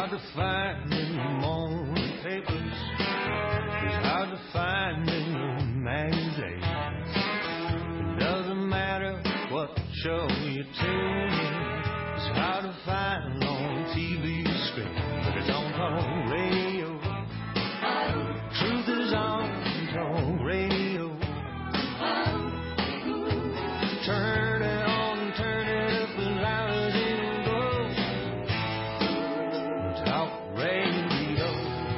hard to find in the morning papers. It's hard to find in the magazines. It doesn't matter what show you tune in. It's hard to find on TV screen, but it's on talk radio. Truth is on talk radio. Turn it on, turn it up as loud as it goes. Talk radio.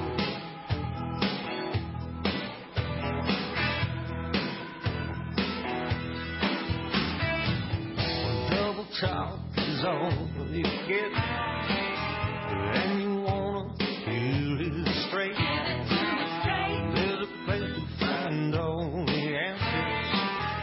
When double talk is all you get, and you wanna hear it straight. There's a place to find all the answers.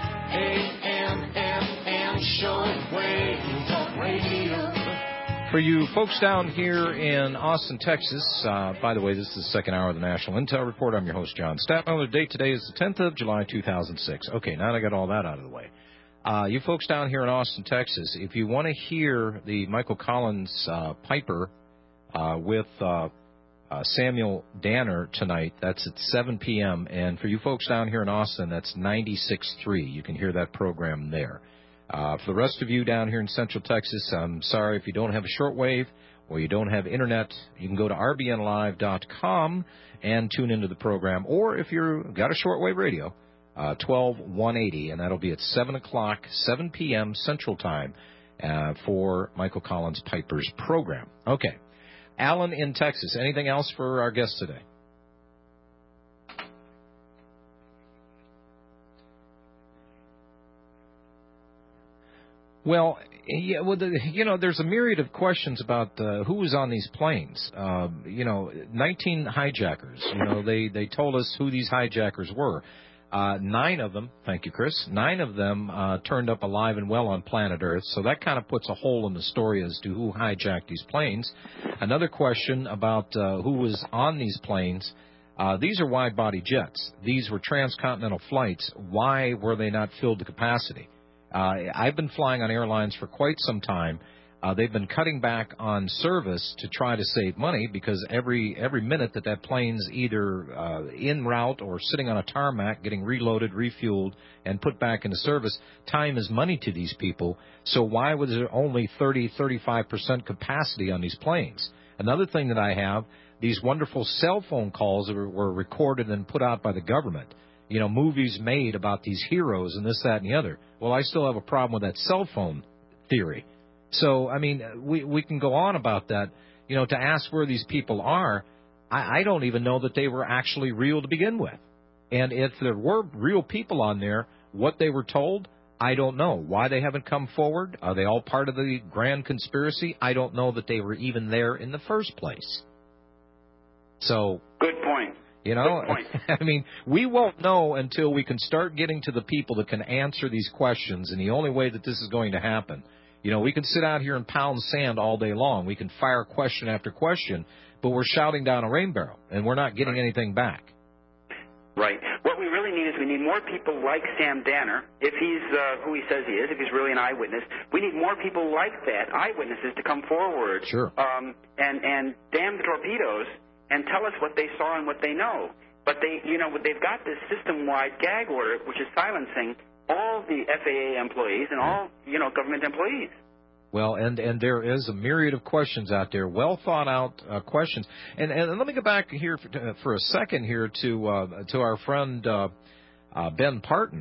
AM shortwave talk radio. For you folks down here in Austin, Texas, by the way, this is the second hour of the National Intel Report. I'm your host, John Statmiller. The date today is the 10th of July, 2006. Okay, now that I got all that out of the way. You folks down here in Austin, Texas, if you want to hear the Michael Collins Piper with Samuel Danner tonight, that's at 7 p.m. And for you folks down here in Austin, that's 96.3. You can hear that program there. For the rest of you down here in Central Texas, I'm sorry if you don't have a shortwave or you don't have Internet. You can go to rbnlive.com and tune into the program. Or if you've got a shortwave radio, 12180, and that'll be at 7 o'clock, 7 p.m. Central Time for Michael Collins Piper's program. Okay. Alan in Texas, anything else for our guest today? Well, there's a myriad of questions about who was on these planes. 19 hijackers. They told us who these hijackers were. 9 of them, thank you, Chris, 9 of them turned up alive and well on planet Earth, so that kind of puts a hole in the story as to who hijacked these planes. Another question about who was on these planes. These are wide-body jets. These were transcontinental flights. Why were they not filled to capacity? I've been flying on airlines for quite some time. They've been cutting back on service to try to save money because every minute that plane's either en route or sitting on a tarmac getting reloaded, refueled, and put back into service, time is money to these people. So why was there only 35% capacity on these planes? Another thing that I have, these wonderful cell phone calls that were recorded and put out by the government. Movies made about these heroes and this, that, and the other. Well, I still have a problem with that cell phone theory. So, we can go on about that. To ask where these people are, I don't even know that they were actually real to begin with. And if there were real people on there, what they were told, I don't know. Why they haven't come forward? Are they all part of the grand conspiracy? I don't know that they were even there in the first place. So, good point. We won't know until we can start getting to the people that can answer these questions, and the only way that this is going to happen, we can sit out here and pound sand all day long. We can fire question after question, but we're shouting down a rain barrel, and we're not getting anything back. Right. What we really need is we need more people like Sam Danner, if he's who he says he is, if he's really an eyewitness. We need more people like that, eyewitnesses, to come forward. Sure. And damn the torpedoes, and tell us what they saw and what they know. But they've got this system-wide gag order, which is silencing all the FAA employees and all, government employees. Well, and there is a myriad of questions out there, well thought out questions. And let me go back here for a second here to our friend Ben Parton.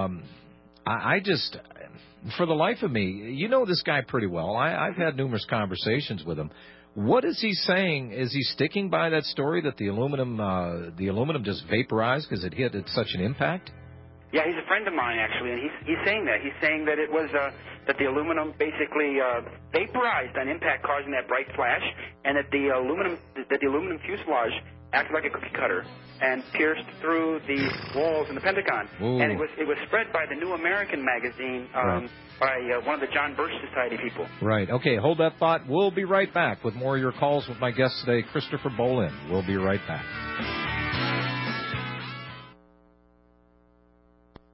I just, for the life of me, you know this guy pretty well. I've had numerous conversations with him. What is he saying? Is he sticking by that story that the aluminum just vaporized because it hit at such an impact? Yeah, he's a friend of mine, actually, and he's saying that. He's saying that it was that the aluminum basically vaporized on impact, causing that bright flash, and that the aluminum fuselage acted like a cookie cutter and pierced through the walls in the Pentagon. Ooh. And it was spread by the New American magazine by one of the John Birch Society people. Right. Okay, hold that thought. We'll be right back with more of your calls with my guest today, Christopher Bolin. We'll be right back.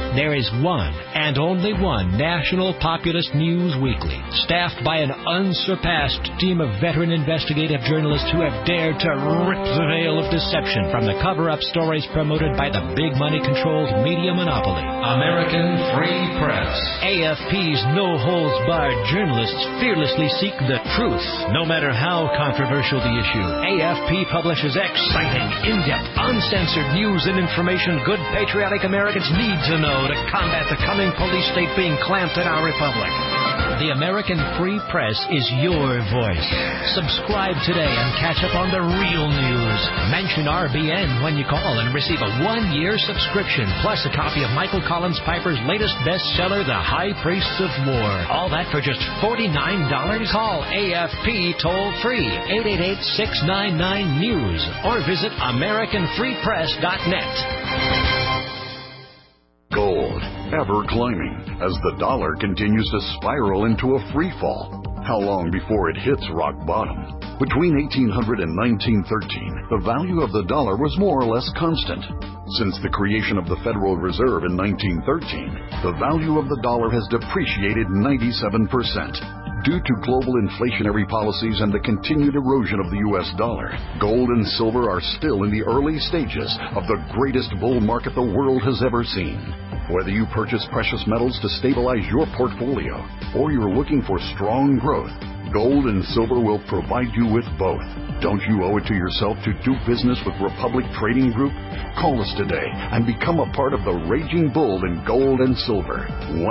There is one and only one National Populist News Weekly, staffed by an unsurpassed team of veteran investigative journalists who have dared to rip the veil of deception from the cover-up stories promoted by the big money-controlled media monopoly. American Free Press. AFP's no-holds-barred journalists fearlessly seek the truth, no matter how controversial the issue. AFP publishes exciting, in-depth, uncensored news and information good patriotic Americans need to know to combat the coming police state being clamped in our republic. The American Free Press is your voice. Subscribe today and catch up on the real news. Mention RBN when you call and receive a 1-year subscription, plus a copy of Michael Collins Piper's latest bestseller, The High Priests of War. All that for just $49. Call AFP toll-free, 888-699-NEWS, or visit AmericanFreePress.net. Gold, ever climbing, as the dollar continues to spiral into a free fall. How long before it hits rock bottom? Between 1800 and 1913, the value of the dollar was more or less constant. Since the creation of the Federal Reserve in 1913, the value of the dollar has depreciated 97%. Due to global inflationary policies and the continued erosion of the U.S. dollar, gold and silver are still in the early stages of the greatest bull market the world has ever seen. Whether you purchase precious metals to stabilize your portfolio or you're looking for strong growth, gold and silver will provide you with both. Don't you owe it to yourself to do business with Republic Trading Group? Call us today and become a part of the raging bull in gold and silver.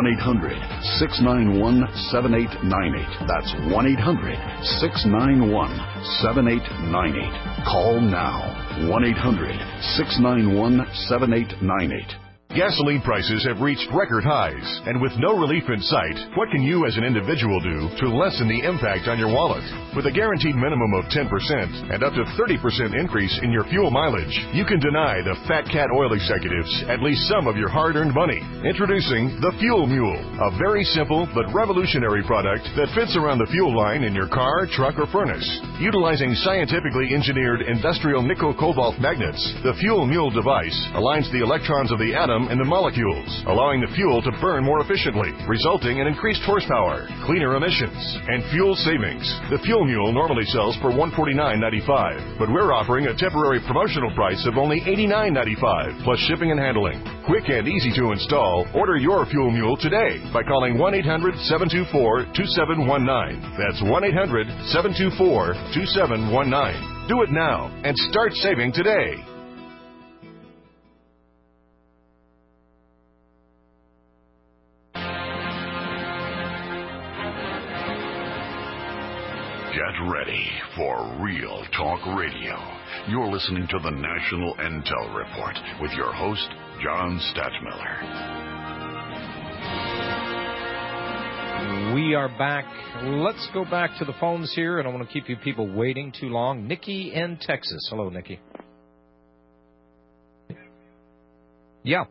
1-800-691-7898. That's 1-800-691-7898. Call now. 1-800-691-7898. Gasoline prices have reached record highs, and with no relief in sight, what can you as an individual do to lessen the impact on your wallet? With a guaranteed minimum of 10% and up to 30% increase in your fuel mileage, you can deny the Fat Cat oil executives at least some of your hard-earned money. Introducing the Fuel Mule, a very simple but revolutionary product that fits around the fuel line in your car, truck, or furnace. Utilizing scientifically engineered industrial nickel-cobalt magnets, the Fuel Mule device aligns the electrons of the atom and the molecules, allowing the fuel to burn more efficiently, resulting in increased horsepower, cleaner emissions, and fuel savings. The Fuel Mule normally sells for $149.95, but we're offering a temporary promotional price of only $89.95, plus shipping and handling. Quick and easy to install. Order your Fuel Mule today by calling 1-800-724-2719. That's 1-800-724-2719. Do it now and start saving today. Get ready for Real Talk Radio. You're listening to the National Intel Report with your host, John Stadtmiller. We are back. Let's go back to the phones here. I don't want to keep you people waiting too long. Nikki in Texas. Hello, Nikki. Yeah.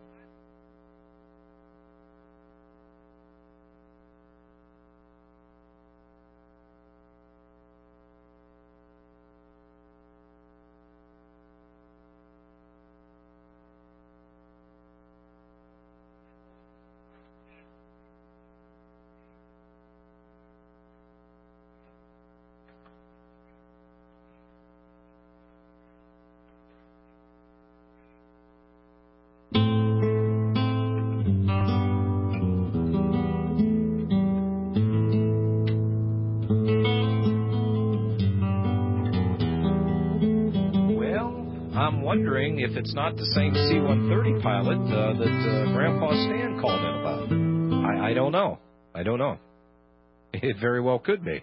I'm wondering if it's not the same C-130 pilot that Grandpa Stan called in about. I don't know. I don't know. It very well could be.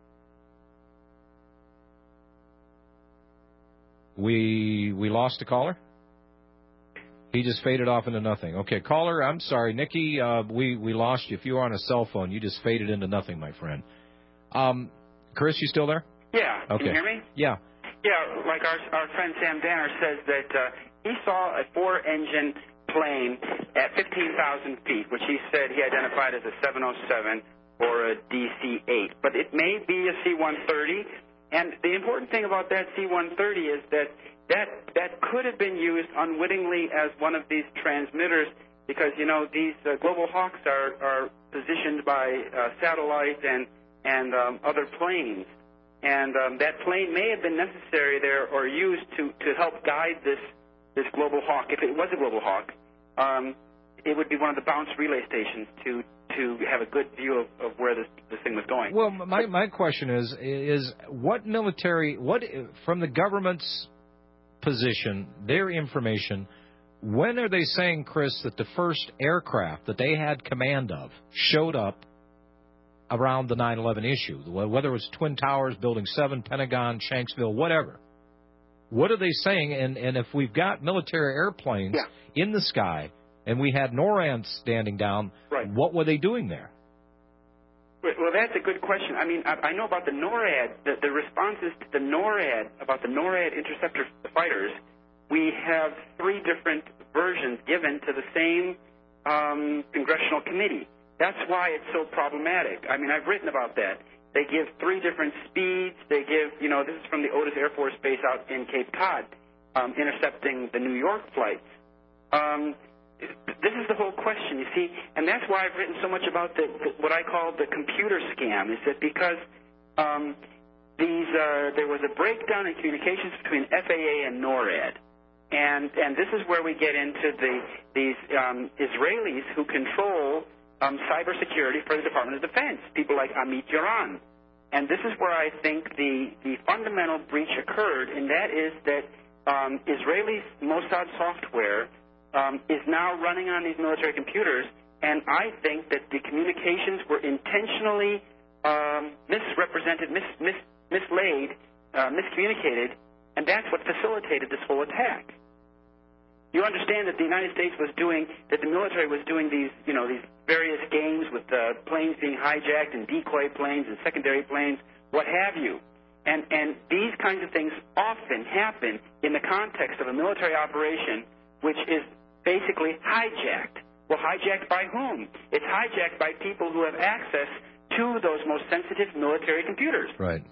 We lost a caller? He just faded off into nothing. Okay, caller, I'm sorry. Nikki, we lost you. If you were on a cell phone, you just faded into nothing, my friend. Chris, you still there? Yeah. Okay. Can you hear me? Yeah. Yeah, like our friend Sam Danner says that he saw a four-engine plane at 15,000 feet, which he said he identified as a 707 or a DC-8. But it may be a C-130. And the important thing about that C-130 is that could have been used unwittingly as one of these transmitters because, you know, these global hawks are positioned by satellite and other planes. And that plane may have been necessary there or used to help guide this global hawk. If it was a global hawk, it would be one of the bounce relay stations to have a good view of where this thing was going. Well, my question is what military, from the government's position, their information, when are they saying, Chris, that the first aircraft that they had command of showed up around the 9/11 issue, whether it was Twin Towers, Building 7, Pentagon, Shanksville, whatever? What are they saying? And if we've got military airplanes in the sky and we had NORAD standing down, what were they doing there? Well, that's a good question. I mean, I know about the NORAD, the responses to the NORAD, about the NORAD interceptor fighters. We have 3 different versions given to the same congressional committee. That's why it's so problematic. I mean, I've written about that. They give 3 different speeds. They give, you know, this is from the Otis Air Force Base out in Cape Cod, intercepting the New York flights. This is the whole question, you see, and that's why I've written so much about what I call the computer scam, is that because there was a breakdown in communications between FAA and NORAD. And this is where we get into these Israelis who control cybersecurity for the Department of Defense, people like Amit Yaron. And this is where I think the fundamental breach occurred, and that is that Israeli Mossad software is now running on these military computers, and I think that the communications were intentionally misrepresented, mislaid, miscommunicated, and that's what facilitated this whole attack. You understand that the United States was doing, that the military was doing these, you know, these various games with planes being hijacked and decoy planes and secondary planes, what have you. And these kinds of things often happen in the context of a military operation, which is basically hijacked. Well, hijacked by whom? It's hijacked by people who have access to those most sensitive military computers. Right.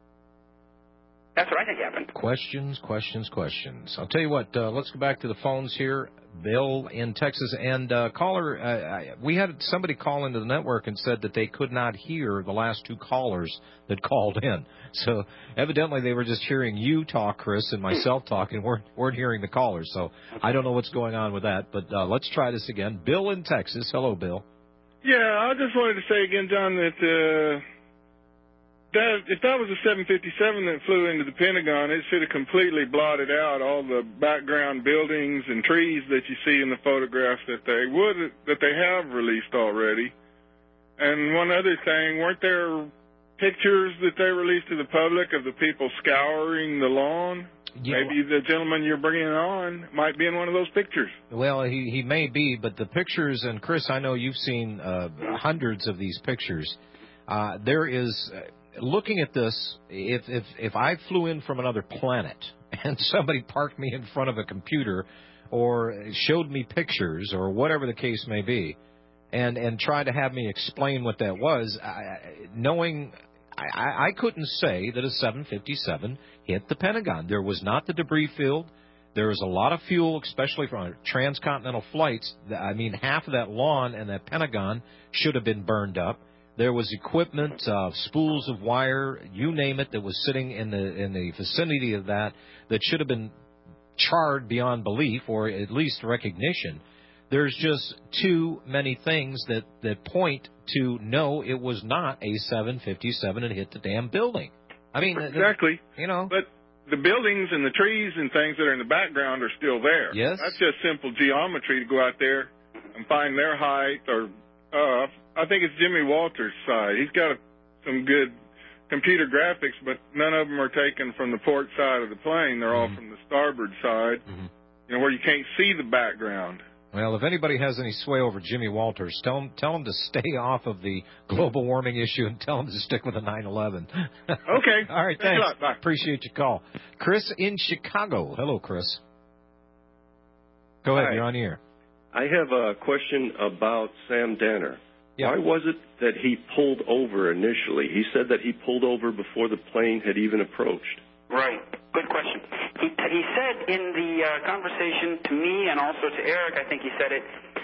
That's what I think happened. Questions. I'll tell you what, let's go back to the phones here. Bill in Texas. And caller, we had somebody call into the network and said that they could not hear the last 2 callers that called in. So evidently they were just hearing you talk, Chris, and myself talk, and weren't hearing the callers. So I don't know what's going on with that, but let's try this again. Bill in Texas. Hello, Bill. Yeah, I just wanted to say again, John, that if that was a 757 that flew into the Pentagon, it should have completely blotted out all the background buildings and trees that you see in the photographs that they have released already. And one other thing, weren't there pictures that they released to the public of the people scouring the lawn? Yeah. Maybe the gentleman you're bringing on might be in one of those pictures. Well, he may be, but the pictures, and Chris, I know you've seen hundreds of these pictures. There is... Looking at this, if I flew in from another planet and somebody parked me in front of a computer or showed me pictures or whatever the case may be, and tried to have me explain what that was, I couldn't say that a 757 hit the Pentagon. There was not the debris field. There was a lot of fuel, especially from transcontinental flights. I mean, half of that lawn and that Pentagon should have been burned up. There was equipment, spools of wire, you name it, that was sitting in the vicinity of that should have been charred beyond belief, or at least recognition. There's just too many things that point to no, it was not a 757 that hit the damn building. I mean, exactly. You know, but the buildings and the trees and things that are in the background are still there. Yes, that's just simple geometry to go out there and find their height or. I think it's Jimmy Walters' side. He's got some good computer graphics, but none of them are taken from the port side of the plane. They're all from the starboard side, you know, where you can't see the background. Well, if anybody has any sway over Jimmy Walters, tell him to stay off of the global warming issue and tell him to stick with the 9/11. Okay. All right, thanks. Bye. Appreciate your call. Chris in Chicago. Hello, Chris. Go ahead. Hi. You're on the air. I have a question about Sam Danner. Yeah. Why was it that he pulled over initially? He said that he pulled over before the plane had even approached. Right. Good question. He said in the conversation to me and also to Eric, I think he said it,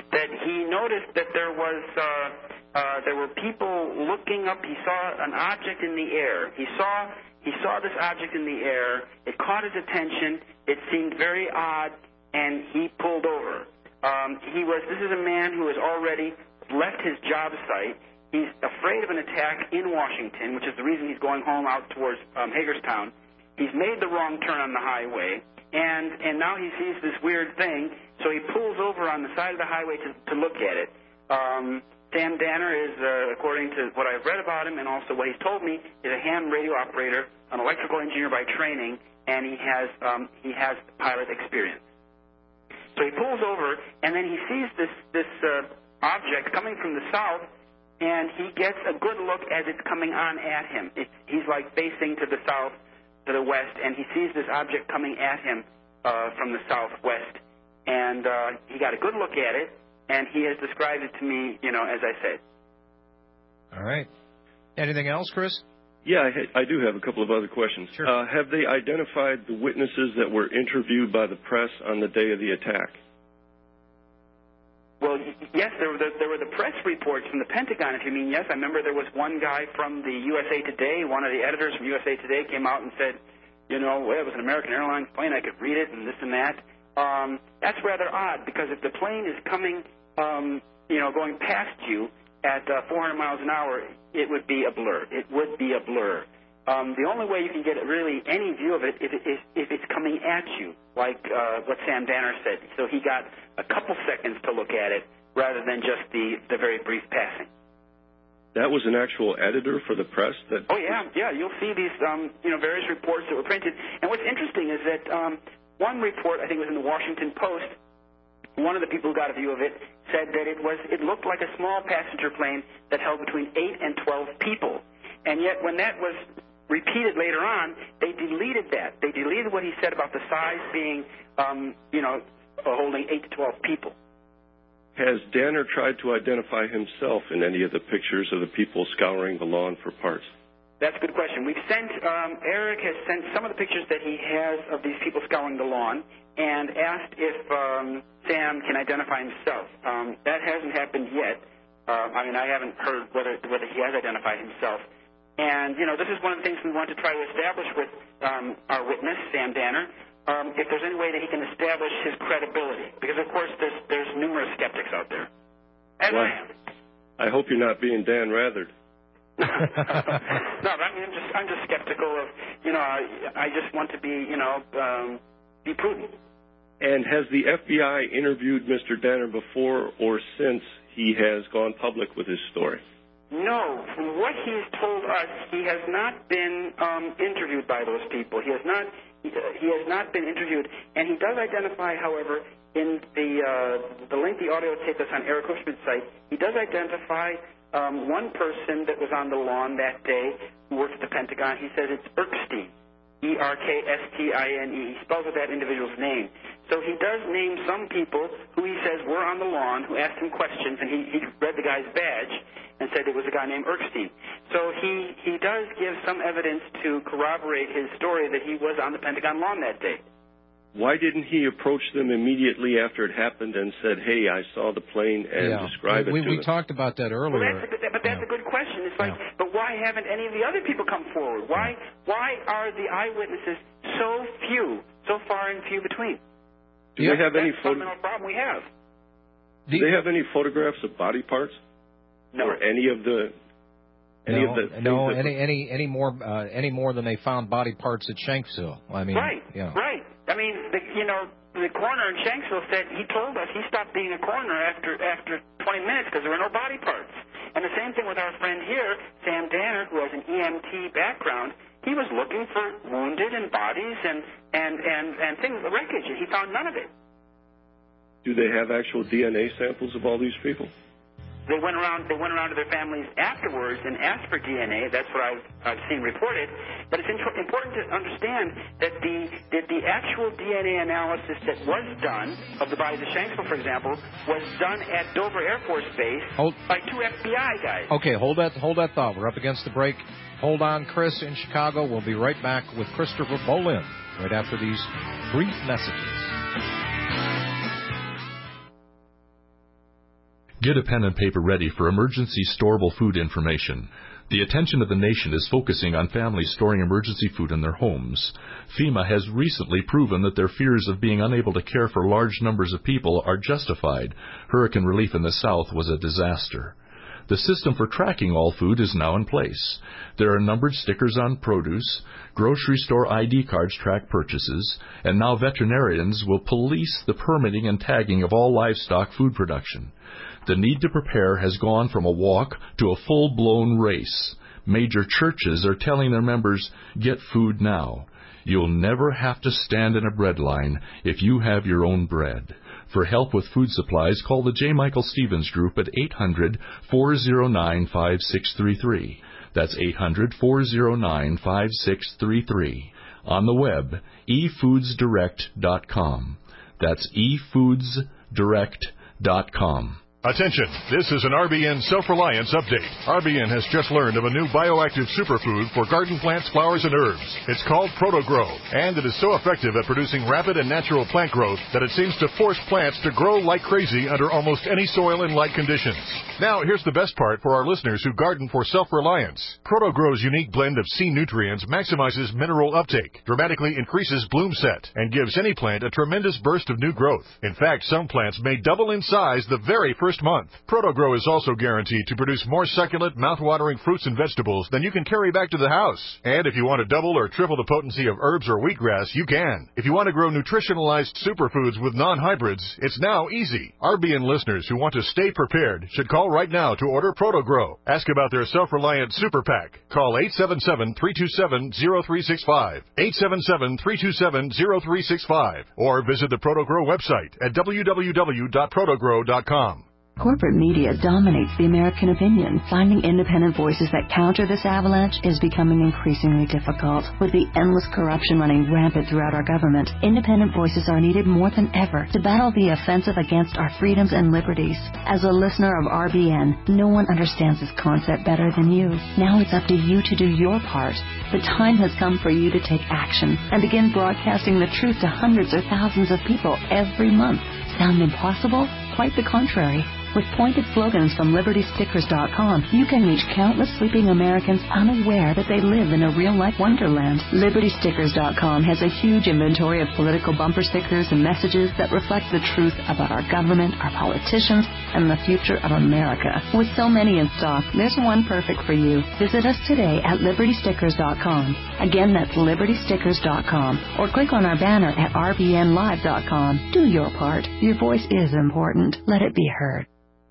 that he noticed that there were people looking up. He saw an object in the air. He saw this object in the air. It caught his attention. It seemed very odd, and he pulled over. This is a man who has already left his job site. He's afraid of an attack in Washington, which is the reason he's going home out towards Hagerstown. He's made the wrong turn on the highway, and now he sees this weird thing, so he pulls over on the side of the highway to look at it. Sam Danner is, according to what I've read about him and also what he's told me, is a ham radio operator, an electrical engineer by training, and he has pilot experience. So he pulls over, and then he sees this object coming from the south, and he gets a good look as it's coming on at him. He's like facing to the south, to the west, and he sees this object coming at him from the southwest. And he got a good look at it, and he has described it to me, as I said. All right. Anything else, Chris? Yeah, I do have a couple of other questions. Sure. Have they identified the witnesses that were interviewed by the press on the day of the attack? Well, yes, there were the press reports from the Pentagon, if you mean. Yes, I remember there was one guy from the USA Today, one of the editors from USA Today came out and said, well, it was an American Airlines plane, I could read it and this and that. That's rather odd, because if the plane is coming, going past you at 400 miles an hour, it would be a blur. It would be a blur. The only way you can get really any view of it is if it's coming at you, like what Sam Danner said. So he got a couple seconds to look at it rather than just the very brief passing. That was an actual editor for the press? Oh, yeah. You'll see these, various reports that were printed. And what's interesting is that one report, I think it was in the Washington Post, one of the people who got a view of it said that it looked like a small passenger plane that held between 8 and 12 people. And yet when that was repeated later on, they deleted that. They deleted what he said about the size being, holding 8 to 12 people. Has Danner tried to identify himself in any of the pictures of the people scouring the lawn for parts? That's a good question. We've sent, Eric has sent some of the pictures that he has of these people scouring the lawn and asked if Sam can identify himself. That hasn't happened yet. I haven't heard whether he has identified himself. And, this is one of the things we want to try to establish with our witness, Sam Danner, if there's any way that he can establish his credibility. Because, of course, there's numerous skeptics out there. As I am. I hope you're not being Dan Rathered. No, I'm just skeptical of, I just want to be prudent. And has the FBI interviewed Mr. Danner before or since he has gone public with his story? No. From what he's told us, he has not been interviewed by those people. He has not been interviewed, and he does identify, however, in the lengthy audio tape that's on Eric Hushman's site, he does identify one person that was on the lawn that day who works at the Pentagon. He says it's Erkstein, E-R-K-S-T-I-N-E. He spells out that individual's name. So he does name some people who he says were on the lawn, who asked him questions, and he read the guy's badge and said it was a guy named Erkstein. So he does give some evidence to corroborate his story that he was on the Pentagon lawn that day. Why didn't he approach them immediately after it happened and said, hey, I saw the plane and describe it to them? We talked about that earlier. Well, that's a good question. It's like, but why haven't any of the other people come forward? Why are the eyewitnesses so few, so far and few between? Do they have any fundamental problem we have? Do they have any photographs of body parts? No. Or any of the any more than they found body parts at Shanksville. Right. I mean, the coroner in Shanksville said he told us he stopped being a coroner after 20 minutes because there were no body parts. And the same thing with our friend here, Sam Danner, who has an EMT background. He was looking for wounded and bodies and things, the wreckage, and he found none of it. Do they have actual DNA samples of all these people? They went around to their families afterwards and asked for DNA. That's what I've seen reported. But it's important to understand that the actual DNA analysis that was done of the bodies of Shanksville, for example, was done at Dover Air Force Base by 2 FBI guys. Okay, hold that thought. We're up against the break. Hold on, Chris in Chicago. We'll be right back with Christopher Bolin right after these brief messages. Get a pen and paper ready for emergency storable food information. The attention of the nation is focusing on families storing emergency food in their homes. FEMA has recently proven that their fears of being unable to care for large numbers of people are justified. Hurricane relief in the South was a disaster. The system for tracking all food is now in place. There are numbered stickers on produce, grocery store ID cards track purchases, and now veterinarians will police the permitting and tagging of all livestock food production. The need to prepare has gone from a walk to a full-blown race. Major churches are telling their members, get food now. You'll never have to stand in a bread line if you have your own bread. For help with food supplies, call the J. Michael Stevens Group at 800-409-5633. That's 800-409-5633. On the web, efoodsdirect.com. That's efoodsdirect.com. Attention, this is an RBN Self-Reliance update. RBN has just learned of a new bioactive superfood for garden plants, flowers, and herbs. It's called ProtoGrow, and it is so effective at producing rapid and natural plant growth that it seems to force plants to grow like crazy under almost any soil and light conditions. Now, here's the best part for our listeners who garden for self-reliance. ProtoGrow's unique blend of C nutrients maximizes mineral uptake, dramatically increases bloom set, and gives any plant a tremendous burst of new growth. In fact, some plants may double in size the very first month. ProtoGrow is also guaranteed to produce more succulent, mouth-watering fruits and vegetables than you can carry back to the house. And if you want to double or triple the potency of herbs or wheatgrass, you can. If you want to grow nutritionalized superfoods with non-hybrids, it's now easy. RBN listeners who want to stay prepared should call right now to order ProtoGrow. Ask about their self-reliant super pack. Call 877-327-0365. 877-327-0365. Or visit the ProtoGrow website at www.protogrow.com. Corporate media dominates the American opinion. Finding independent voices that counter this avalanche is becoming increasingly difficult. With the endless corruption running rampant throughout our government, independent voices are needed more than ever to battle the offensive against our freedoms and liberties. As a listener of RBN, no one understands this concept better than you. Now it's up to you to do your part. The time has come for you to take action and begin broadcasting the truth to hundreds or thousands of people every month. Sound impossible? Quite the contrary. With pointed slogans from LibertyStickers.com, you can reach countless sleeping Americans unaware that they live in a real-life wonderland. LibertyStickers.com has a huge inventory of political bumper stickers and messages that reflect the truth about our government, our politicians, and the future of America. With so many in stock, there's one perfect for you. Visit us today at LibertyStickers.com. Again, that's LibertyStickers.com. Or click on our banner at RBNLive.com. Do your part. Your voice is important. Let it be heard.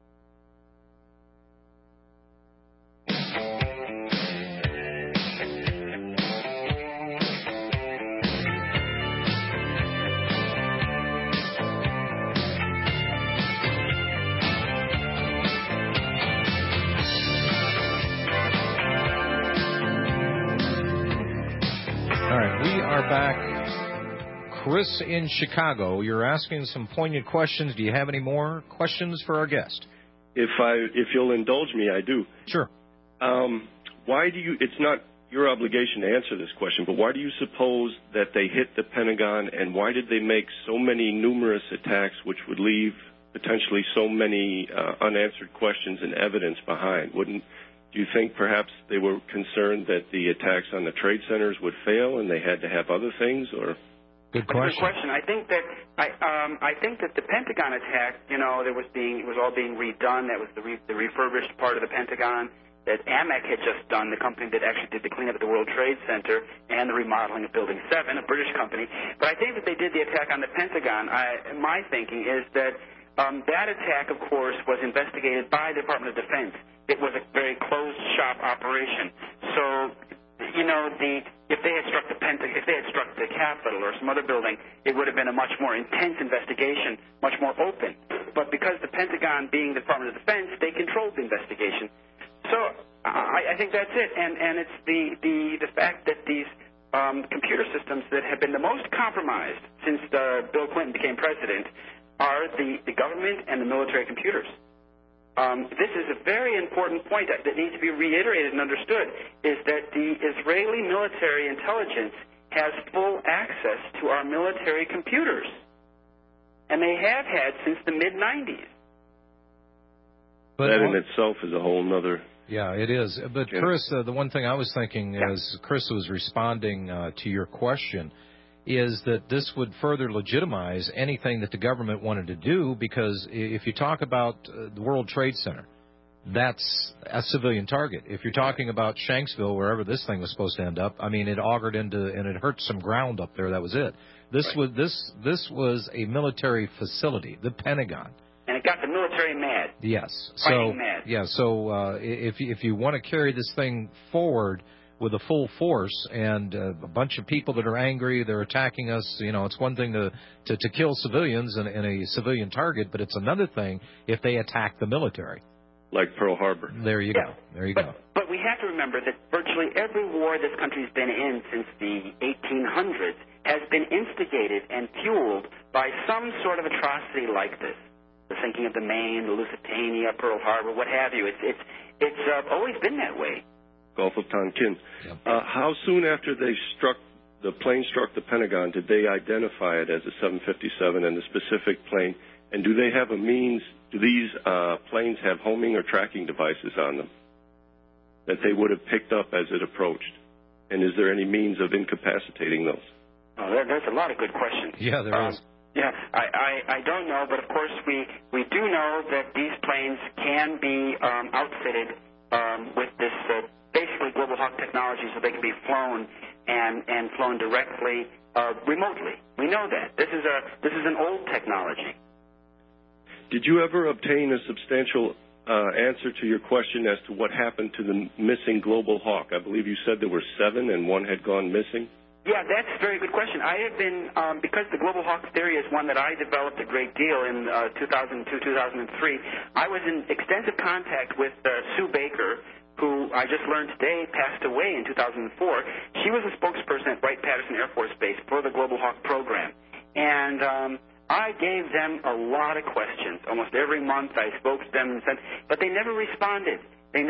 Back. Chris in Chicago, you're asking some poignant questions. Do you have any more questions for our guest? If you'll indulge me, I do. Sure. Why do you? It's not your obligation to answer this question, but why do you suppose that they hit the Pentagon, and why did they make so many numerous attacks, which would leave potentially so many unanswered questions and evidence behind? Do you think perhaps they were concerned that the attacks on the trade centers would fail and they had to have other things? Or good question. Good question. I think that the Pentagon attack, it was all being redone. That was the refurbished part of the Pentagon that AMEC had just done, the company that actually did the cleanup of the World Trade Center and the remodeling of Building 7, a British company. But I think that they did the attack on the Pentagon. My thinking is that that attack, of course, was investigated by the Department of Defense. It was a very closed-shop operation. So, if they had struck the Capitol or some other building, it would have been a much more intense investigation, much more open. But because the Pentagon, being the Department of Defense, they controlled the investigation. So I think that's it. And it's the fact that these computer systems that have been the most compromised since Bill Clinton became president are the government and the military computers. This is a very important point that needs to be reiterated and understood, is that the Israeli military intelligence has full access to our military computers. And they have had since the mid-'90s. that in itself is a whole nother... Yeah, it is. But, Chris, the one thing I was thinking as Chris was responding to your question is that this would further legitimize anything that the government wanted to do, because if you talk about the World Trade Center, that's a civilian target. If you're talking about Shanksville, wherever this thing was supposed to end up, I mean, it augured into and it hurt some ground up there. That was it. This was a military facility, the Pentagon. And it got the military mad. Yes. Fighting mad. Yeah. So if you want to carry this thing forward with a full force and a bunch of people that are angry, they're attacking us. You know, it's one thing to kill civilians in a civilian target, but it's another thing if they attack the military. Like Pearl Harbor. There you go. There you go. But we have to remember that virtually every war this country's been in since the 1800s has been instigated and fueled by some sort of atrocity like this. The sinking of the Maine, the Lusitania, Pearl Harbor, what have you. It's always been that way. Gulf of Tonkin. Yep. How soon after the plane struck the Pentagon did they identify it as a 757 and the specific plane? And do they have a means? Do these planes have homing or tracking devices on them that they would have picked up as it approached? And is there any means of incapacitating those? Oh, there's a lot of good questions. Yeah, there is. Yeah, I don't know, but of course we do know that these planes can be outfitted with this basically Global Hawk technology, so they can be flown and flown directly remotely. We know that this is an old technology. Did you ever obtain a substantial answer to your question as to what happened to the missing Global Hawk? I believe you said there were 7 and 1 had gone missing. Yeah, that's a very good question. I have been, because the Global Hawk theory is one that I developed a great deal in 2002, 2003, I was in extensive contact with Sue Baker, who I just learned today passed away in 2004. She was a spokesperson at Wright-Patterson Air Force Base for the Global Hawk program. And I gave them a lot of questions. Almost every month I spoke to them, but they never responded. And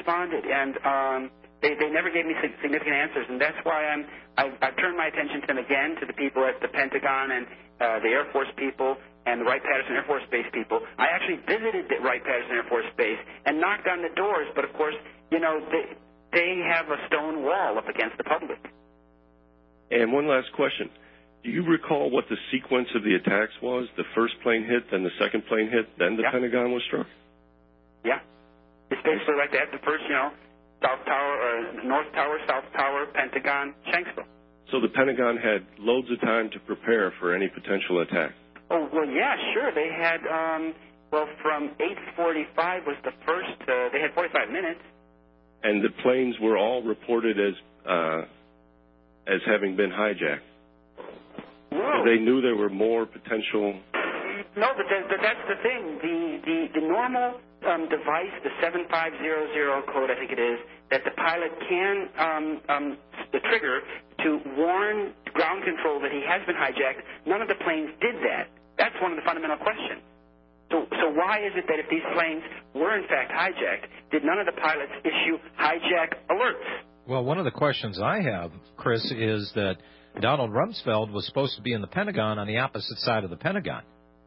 they never gave me significant answers, and that's why I've turned my attention to them again, to the people at the Pentagon and the Air Force people and the Wright-Patterson Air Force Base people. I actually visited the Wright-Patterson Air Force Base and knocked on the doors, but of course, you know, they have a stone wall up against the public. And one last question. Do you recall what the sequence of the attacks was? The first plane hit, then the second plane hit, then the Pentagon was struck? Yeah. It's basically like that. The first, South Tower, North Tower, South Tower, Pentagon, Shanksville. So the Pentagon had loads of time to prepare for any potential attack. Oh, well, yeah, sure. They had, from 8:45 was the first, they had 45 minutes. And the planes were all reported as having been hijacked. No. They knew there were more potential... No, but that's the thing. The normal device, the 7500 code, I think it is, that the pilot can trigger to warn ground control that he has been hijacked, none of the planes did that. That's one of the fundamental questions. So why is it that if these planes were in fact hijacked, did none of the pilots issue hijack alerts? Well, one of the questions I have, Chris, is that Donald Rumsfeld was supposed to be in the Pentagon on the opposite side of the Pentagon.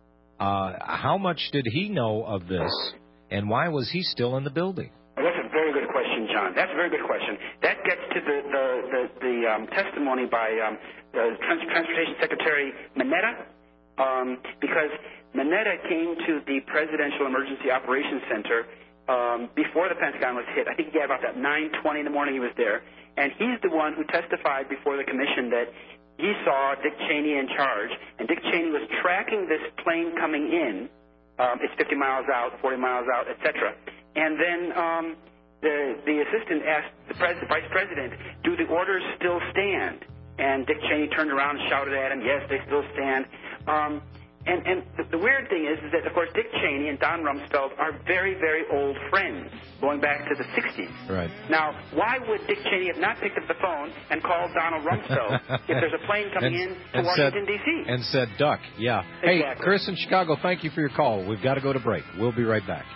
How much did he know of this, and why was he still in the building? Well, that's a very good question, John. That's a very good question. That gets to the testimony by Transportation Secretary Mineta, because Mineta came to the Presidential Emergency Operations Center before the Pentagon was hit. I think he got about that 9:20 in the morning he was there, and he's the one who testified before the commission that he saw Dick Cheney in charge, and Dick Cheney was tracking this plane coming in. It's 50 miles out, 40 miles out, etc. And then the assistant asked the vice president, do the orders still stand? And Dick Cheney turned around and shouted at him, yes, they still stand. And the weird thing is that, of course, Dick Cheney and Don Rumsfeld are very, very old friends, going back to the 60s. Right. Now, why would Dick Cheney have not picked up the phone and called Donald Rumsfeld if there's a plane coming in to Washington, D.C.? And said, duck, yeah. Exactly. Hey, Chris in Chicago, thank you for your call. We've got to go to break. We'll be right back.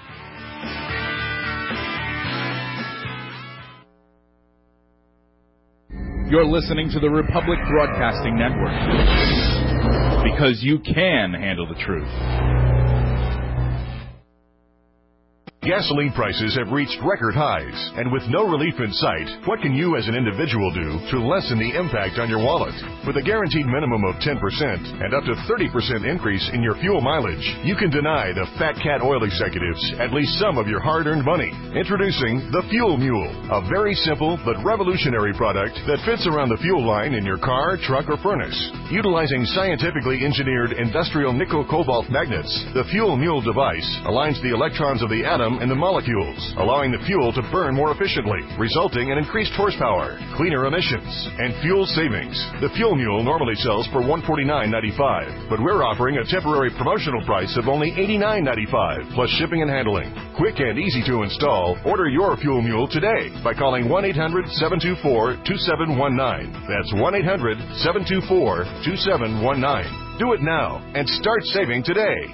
You're listening to the Republic Broadcasting Network. Because you can handle the truth. Gasoline prices have reached record highs, and with no relief in sight, what can you as an individual do to lessen the impact on your wallet? With a guaranteed minimum of 10% and up to 30% increase in your fuel mileage, you can deny the Fat Cat Oil executives at least some of your hard-earned money. Introducing the Fuel Mule, a very simple but revolutionary product that fits around the fuel line in your car, truck, or furnace. Utilizing scientifically engineered industrial nickel-cobalt magnets, the Fuel Mule device aligns the electrons of the atom and the molecules, allowing the fuel to burn more efficiently, resulting in increased horsepower, cleaner emissions, and fuel savings. The Fuel Mule normally sells for $149.95, but we're offering a temporary promotional price of only $89.95, plus shipping and handling. Quick and easy to install. Order your Fuel Mule today by calling 1-800-724-2719. That's 1-800-724-2719. Do it now and start saving today.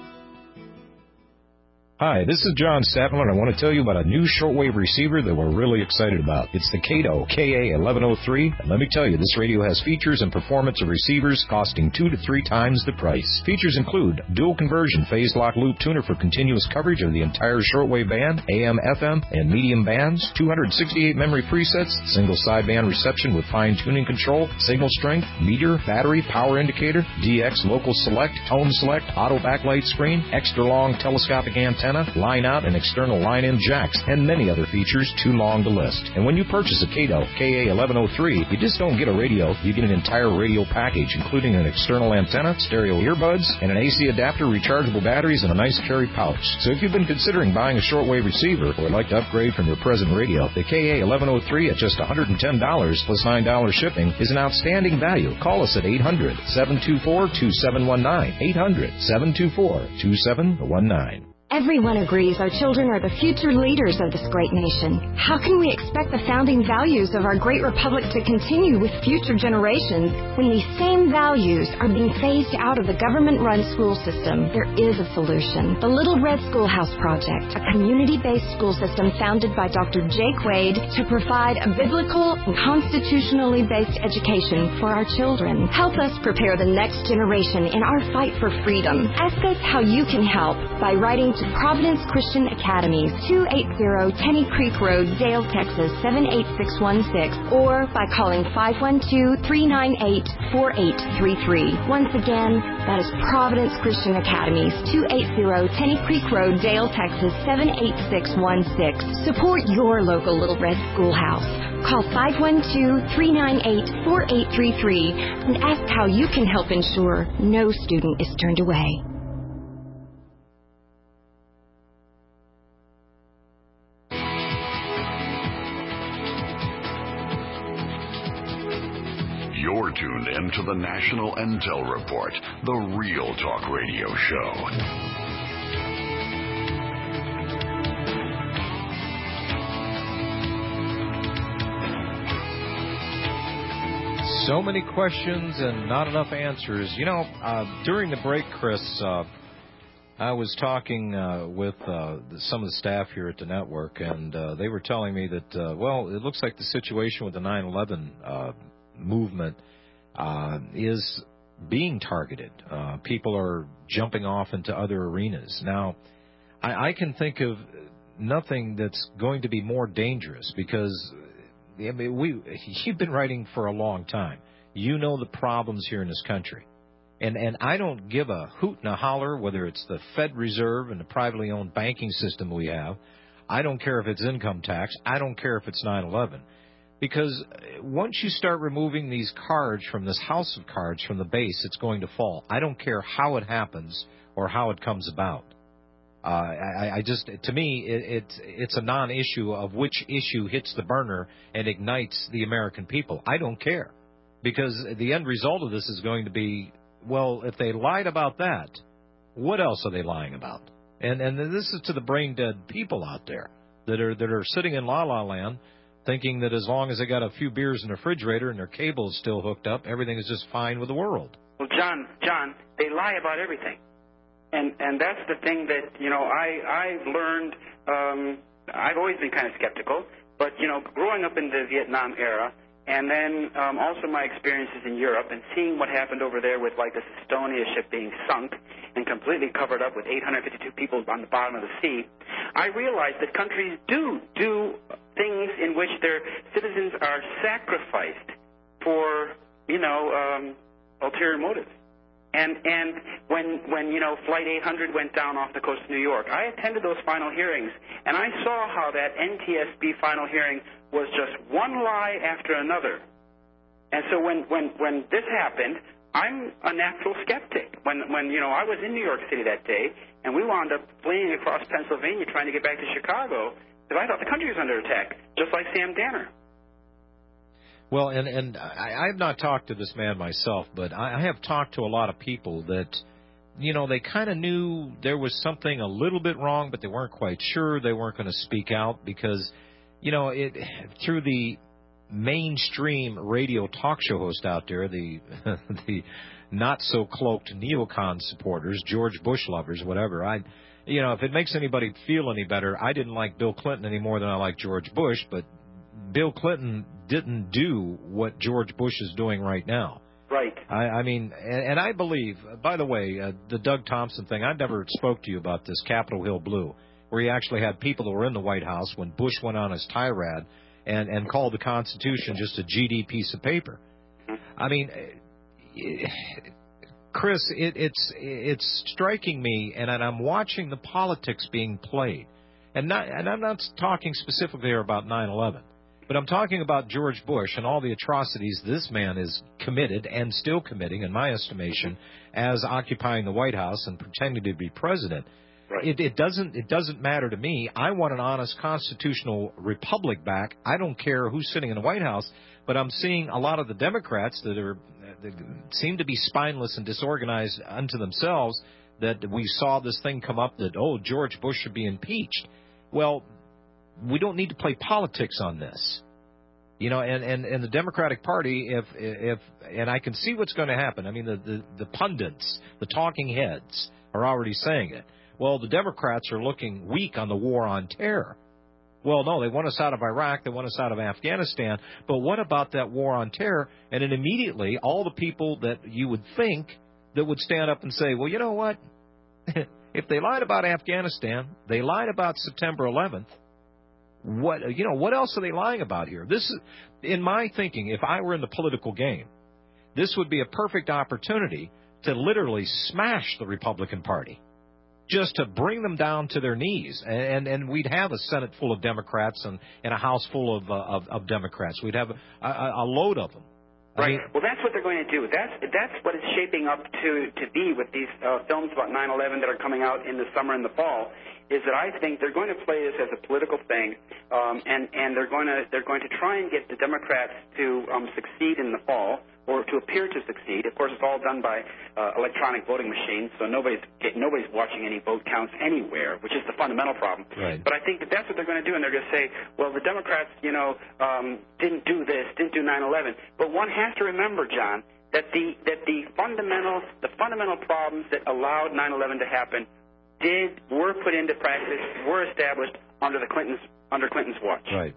Hi, this is John Statler, and I want to tell you about a new shortwave receiver that we're really excited about. It's the Kato KA1103, and let me tell you, this radio has features and performance of receivers costing 2 to 3 times the price. Features include dual conversion phase lock loop tuner for continuous coverage of the entire shortwave band, AM, FM, and medium bands, 268 memory presets, single sideband reception with fine-tuning control, signal strength, meter, battery, power indicator, DX local select, tone select, auto backlight screen, extra long telescopic antenna, line out and external line-in jacks, and many other features too long to list. And when you purchase a Kato KA1103, you just don't get a radio, you get an entire radio package, including an external antenna, stereo earbuds, and an AC adapter, rechargeable batteries, and a nice carry pouch. So if you've been considering buying a shortwave receiver or would like to upgrade from your present radio, the KA1103 at just $110 plus $9 shipping is an outstanding value. Call us at 800-724-2719, 800-724-2719. Everyone agrees our children are the future leaders of this great nation. How can we expect the founding values of our great republic to continue with future generations when these same values are being phased out of the government-run school system? There is a solution. The Little Red Schoolhouse Project, a community-based school system founded by Dr. Jake Wade to provide a biblical and constitutionally based education for our children. Help us prepare the next generation in our fight for freedom. Ask us how you can help by writing to Providence Christian Academies, 280 Tenny Creek Road, Dale, Texas, 78616, or by calling 512-398-4833. Once again, that is Providence Christian Academies, 280 Tenny Creek Road, Dale, Texas, 78616. Support your local Little Red Schoolhouse. Call 512-398-4833 and ask how you can help ensure no student is turned away. You're tuned in to the National Intel Report, the Real Talk Radio Show. So many questions and not enough answers. You know, during the break, Chris, I was talking with some of the staff here at the network, and they were telling me that, well, it looks like the situation with the 9/11 movement is being targeted. People are jumping off into other arenas. Now, I can think of nothing that's going to be more dangerous because you've been writing for a long time. You know the problems here in this country. And I don't give a hoot and a holler whether it's the Fed Reserve and the privately owned banking system we have. I don't care if it's income tax. I don't care if it's 9/11. Because once you start removing these cards from this house of cards from the base, it's going to fall. I don't care how it happens or how it comes about. To me, it's a non-issue of which issue hits the burner and ignites the American people. I don't care. Because the end result of this is going to be, well, if they lied about that, what else are they lying about? And this is to the brain-dead people out there that are sitting in la-la land thinking that as long as they got a few beers in the refrigerator and their cable is still hooked up, everything is just fine with the world. Well, John, they lie about everything. And that's the thing that, I've learned. I've always been kind of skeptical, but, growing up in the Vietnam era, and then also my experiences in Europe and seeing what happened over there with, like, this Estonia ship being sunk and completely covered up with 852 people on the bottom of the sea, I realize that countries do things in which their citizens are sacrificed for, ulterior motives. And when Flight 800 went down off the coast of New York, I attended those final hearings, and I saw how that NTSB final hearing was just one lie after another. And so when this happened, I'm a natural skeptic. When I was in New York City that day, and we wound up fleeing across Pennsylvania trying to get back to Chicago, because I thought the country was under attack, just like Sam Danner. Well, and I've not talked to this man myself, but I have talked to a lot of people that, they kind of knew there was something a little bit wrong, but they weren't quite sure. They weren't going to speak out because, through the mainstream radio talk show host out there, the not-so-cloaked neocon supporters, George Bush lovers, whatever, if it makes anybody feel any better, I didn't like Bill Clinton any more than I like George Bush, but Bill Clinton didn't do what George Bush is doing right now. Right. I mean, and I believe, by the way, the Doug Thompson thing, I never spoke to you about this, Capitol Hill Blue, where he actually had people that were in the White House when Bush went on his tirade and called the Constitution just a GD piece of paper. I mean, Chris, it's striking me, and I'm watching the politics being played. And I'm not talking specifically about 9/11. But I'm talking about George Bush and all the atrocities this man is committed and still committing, in my estimation, as occupying the White House and pretending to be president. Right. It doesn't matter to me. I want an honest constitutional republic back. I don't care who's sitting in the White House, but I'm seeing a lot of the Democrats that seem to be spineless and disorganized unto themselves, that we saw this thing come up that, George Bush should be impeached. Well, we don't need to play politics on this, and the Democratic Party, if and I can see what's going to happen. I mean, the pundits, the talking heads are already saying it. Well, the Democrats are looking weak on the war on terror. Well, no, they want us out of Iraq, they want us out of Afghanistan, but what about that war on terror? And then immediately, all the people that you would think that would stand up and say, well, you know what? If they lied about Afghanistan, they lied about September 11th. What else are they lying about here? This is, in my thinking, if I were in the political game, this would be a perfect opportunity to literally smash the Republican Party, just to bring them down to their knees, and we'd have a Senate full of Democrats and a House full of Democrats. We'd have a load of them. Right. Well, that's what they're going to do. That's what it's shaping up to be with these films about 9/11 that are coming out in the summer and the fall. Is that I think they're going to play this as a political thing, and they're going to try and get the Democrats to succeed in the fall, or to appear to succeed. Of course, it's all done by electronic voting machines, so nobody's watching any vote counts anywhere, which is the fundamental problem. Right. But I think that's what they're going to do, and they're going to say, well, the Democrats, didn't do this, didn't do 9/11. But one has to remember, John, that the fundamental problems that allowed 9/11 to happen were put into practice, were established under Clinton's watch. Right.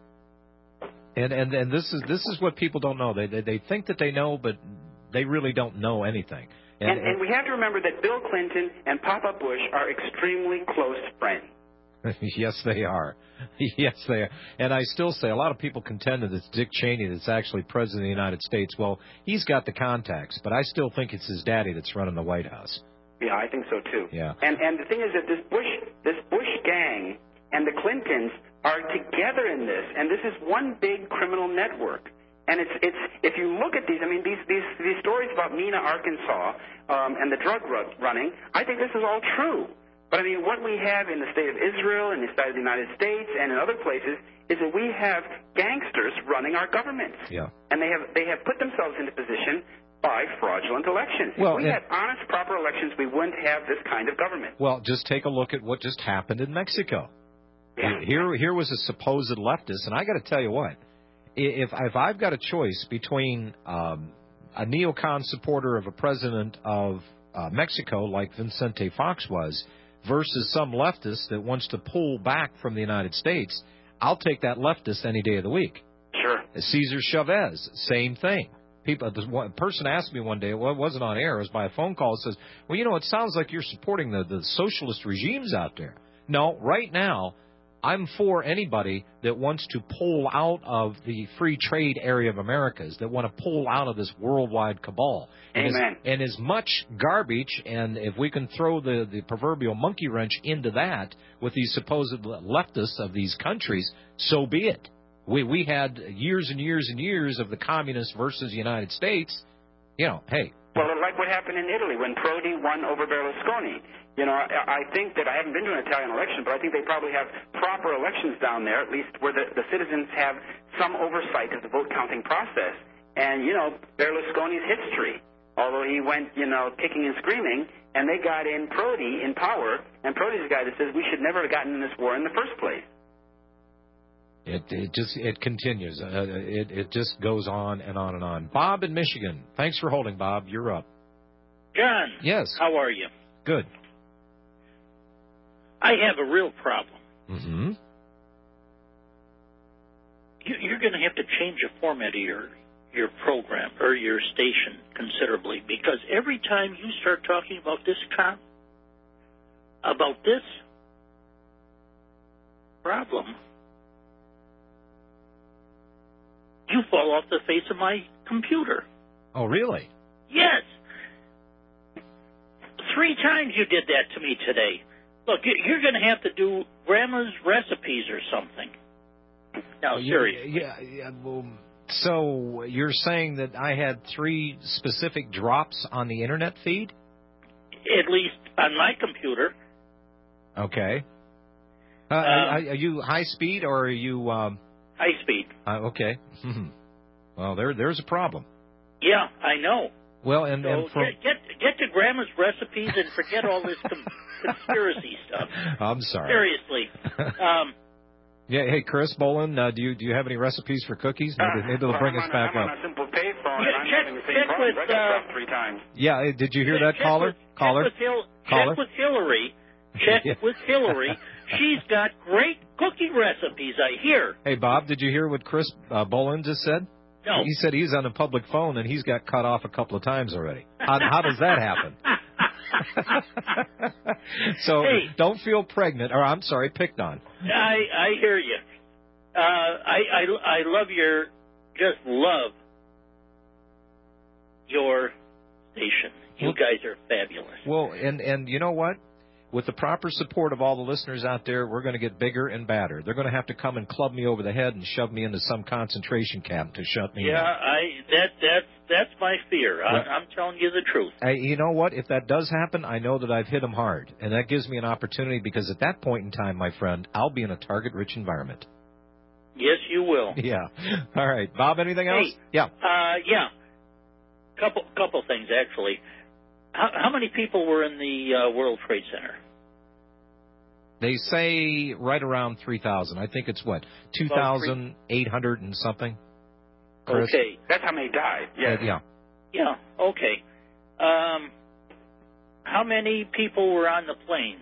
And this is what people don't know. They think that they know, but they really don't know anything. And we have to remember that Bill Clinton and Papa Bush are extremely close friends. Yes, they are. Yes, they are. And I still say a lot of people contend that it's Dick Cheney that's actually president of the United States. Well, he's got the contacts, but I still think it's his daddy that's running the White House. Yeah, I think so too. Yeah. And the thing is that this Bush gang and the Clintons are together in this, and this is one big criminal network. And it's if you look at these, I mean, these stories about Mena, Arkansas, and the drug running, I think this is all true. But I mean, what we have in the state of Israel, in the state of the United States, and in other places, is that we have gangsters running our governments. Yeah. And they have put themselves into position by fraudulent elections. Well, if we had honest, proper elections, we wouldn't have this kind of government. Well, just take a look at what just happened in Mexico. Yeah. Here was a supposed leftist, and I got to tell you what, if I've got a choice between a neocon supporter of a president of Mexico, like Vicente Fox was, versus some leftist that wants to pull back from the United States, I'll take that leftist any day of the week. Sure. Cesar Chavez, same thing. A person asked me one day, well, it wasn't on air, it was by a phone call, it says, well, it sounds like you're supporting the socialist regimes out there. No, right now, I'm for anybody that wants to pull out of the free trade area of Americas, that want to pull out of this worldwide cabal. Amen. And as much garbage, and if we can throw the proverbial monkey wrench into that with these supposed leftists of these countries, so be it. We had years and years and years of the communists versus the United States. You know, hey. Well, like what happened in Italy when Prodi won over Berlusconi. You know, I think that I haven't been to an Italian election, but I think they probably have proper elections down there, at least where the citizens have some oversight of the vote counting process. And, you know, Berlusconi's history, although he went, you know, kicking and screaming, and they got in Prodi in power, and Prodi's the guy that says we should never have gotten in this war in the first place. It continues. It just goes on and on and on. Bob in Michigan. Thanks for holding, Bob. You're up. John. Yes. How are you? Good. I have a real problem. Mm-hmm. You're going to have to change the format of your program or your station considerably, because every time you start talking about this problem, you fall off the face of my computer. Oh, really? Yes. 3 times you did that to me today. Look, you're going to have to do Grandma's recipes or something. No, seriously. Yeah. Well, so you're saying that I had 3 specific drops on the internet feed? At least on my computer. Okay. Are you high speed or are you... High speed. Okay. Well, there's a problem. Yeah, I know. Well, and get to Grandma's recipes and forget all this conspiracy stuff. I'm sorry. Seriously. Yeah. Hey, Chris Bolin, do you have any recipes for cookies? Maybe they'll bring us back up. I'm on a simple payphone, and I'm having the same problem. I got dropped 3 times. Yeah. Did you hear that, caller? Check with Hillary. Check with Hillary. She's got great cookie recipes, I hear. Hey, Bob, did you hear what Chris Bolin just said? No. He said he's on a public phone and he's got cut off a couple of times already. How does that happen? So don't feel pregnant, or I'm sorry, picked on. I hear you. I love your station. You guys are fabulous. Well, and you know what? With the proper support of all the listeners out there, we're going to get bigger and badder. They're going to have to come and club me over the head and shove me into some concentration camp to shut me down. That's my fear. I'm telling you the truth. You know what? If that does happen, I know that I've hit them hard, and that gives me an opportunity, because at that point in time, my friend, I'll be in a target-rich environment. Yes, you will. Yeah. All right, Bob. Anything else? Yeah. Yeah. Couple things actually. How many people were in the World Trade Center? They say right around 3,000. I think it's, 2,800 and something? Chris? Okay. That's how many died. Yes. Yeah, okay. How many people were on the planes?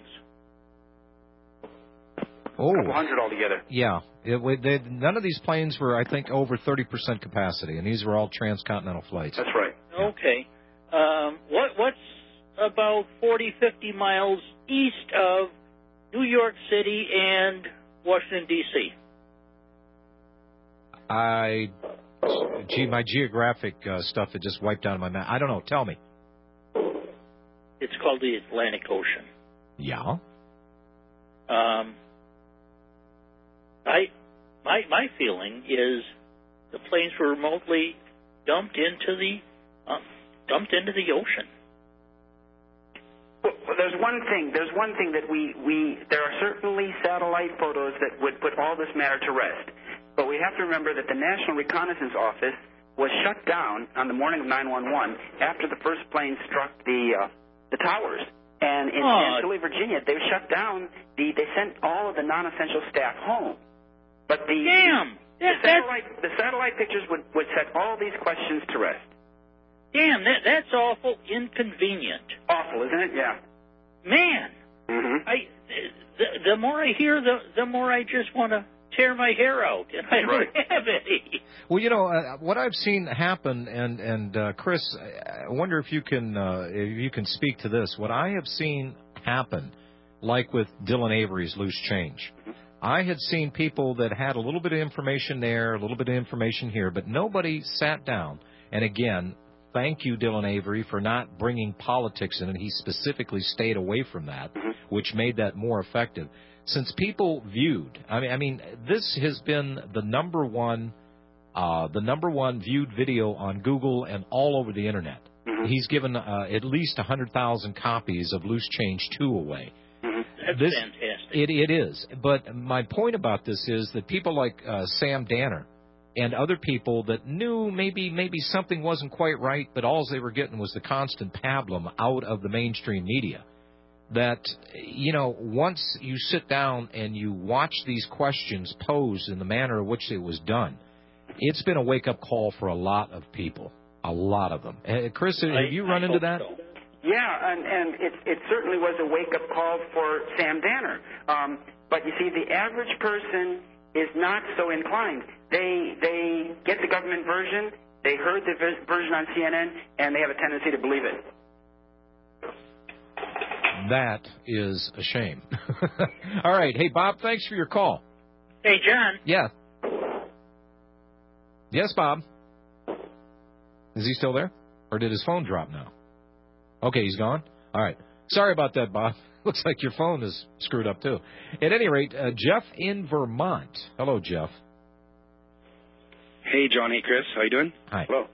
Oh. A couple hundred altogether. Yeah. None of these planes were, I think, over 30% capacity, and these were all transcontinental flights. That's right. Yeah. Okay. What's about 40, 50 miles east of New York City and Washington, D.C.? My geographic stuff had just wiped out of my map. I don't know. Tell me. It's called the Atlantic Ocean. Yeah. My feeling is the planes were remotely dumped into the ocean. Well, there's one thing that there are certainly satellite photos that would put all this matter to rest. But we have to remember that the National Reconnaissance Office was shut down on the morning of 9/11 after the first plane struck the towers. And in Chantilly, Virginia, they shut down. They sent all of the non-essential staff home. But the satellite pictures would set all these questions to rest. Damn, that's awful inconvenient. Awful, isn't it? Yeah. Man, the more I hear, the more I just want to tear my hair out, and I don't have any. Well, you know what I've seen happen, and Chris, I wonder if you can speak to this. What I have seen happen like with Dylan Avery's Loose Change. I had seen people that had a little bit of information there, a little bit of information here, but nobody sat down. And again, thank you, Dylan Avery, for not bringing politics in, and he specifically stayed away from that, which made that more effective. Since people viewed, I mean, this has been the number one viewed video on Google and all over the internet. He's given at least 100,000 copies of Loose Change 2 away. That's fantastic. It is. But my point about this is that people like Sam Danner and other people that knew maybe something wasn't quite right, but all they were getting was the constant pablum out of the mainstream media. That, once you sit down and you watch these questions posed in the manner in which it was done, it's been a wake-up call for a lot of people, a lot of them. Chris, have you run into that? So. Yeah, and it certainly was a wake-up call for Sam Danner. But you see, the average person is not so inclined. They get the government version, they heard the version on CNN, and they have a tendency to believe it. That is a shame. All right. Hey, Bob, thanks for your call. Hey, John. Yeah. Yes, Bob. Is he still there? Or did his phone drop now? Okay, he's gone? All right. Sorry about that, Bob. Looks like your phone is screwed up, too. At any rate, Jeff in Vermont. Hello, Jeff. Hey, John. Hey, Chris. How you doing? Hi. Hello.